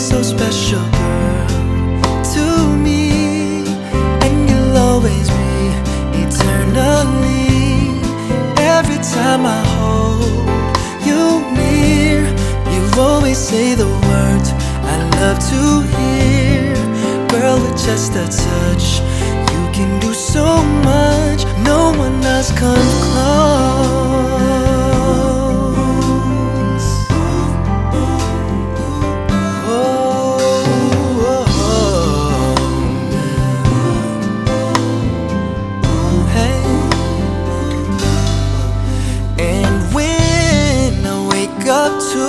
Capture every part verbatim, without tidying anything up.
so special, girl, to me, and you'll always be eternally. Every time I hold you near, you always say the words I love to hear. Girl, with just a touch, you can do so much. No one else comes close. Oh, oh, oh. Hey. And when I wake up to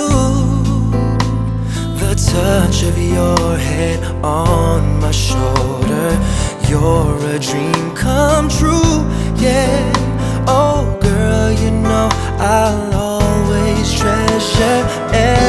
the touch of your head on my shoulder, you're a dream come true, yeah. Oh girl, you know I'll always treasure